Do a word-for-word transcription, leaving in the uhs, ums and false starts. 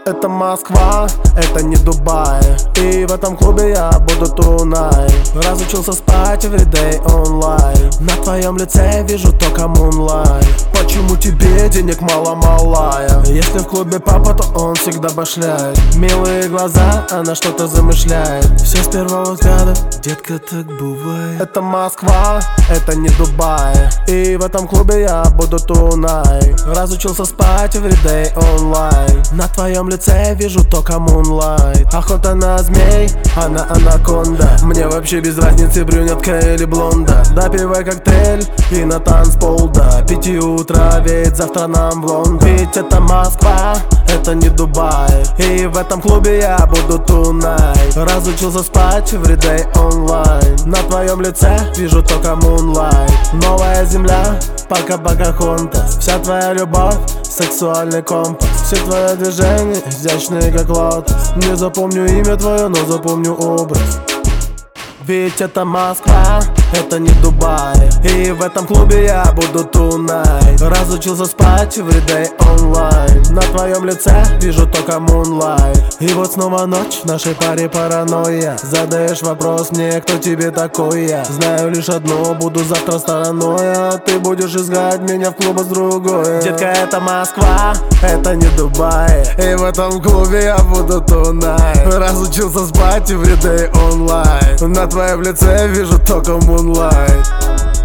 Это Москва, это не Дубай. И в этом клубе я буду tonight. Разучился спать everyday онлайн. На твоем лице вижу только moonlight. Почему тебе денег мало, малая? Если в клубе папа, то он всегда башляет. Милые глаза, она что-то замышляет. Все с первого взгляда, детка, так бывает. Это Москва, это не Дубай. И в этом клубе я буду tonight. Разучился спать everyday онлайн. На твоем лице вижу только moonlight. Охота на змей, она анаконда. Мне вообще без разницы, брюнетка или блонда. Допивай коктейль и на танцпол до пяти утра, ведь завтра нам в Лондон. Ведь это Москва, это не Дубай. И в этом клубе я буду tonight. Разучился спать everyday онлайн. На твоем лице вижу только moonlight. Новая земля, пока-пока-хонтас. Вся твоя любовь, сексуальный компас. Все твои движения изящные, как лотос. Не запомню имя твое, но запомню образ. Ведь это Москва, это не Дубай. И в этом клубе я буду tonight. Разучился спать everyday онлайн. На твоем лице вижу только moonlight. И вот снова ночь, в нашей паре паранойя. Задаешь вопрос мне, кто тебе такой я. Знаю лишь одно, буду завтра стороной. А ты будешь искать меня в клубе с другой. Детка, это Москва, это не Дубай. И в этом клубе я буду tonight. Разучился спать everyday онлайн. На твоем лице вижу только moonlight.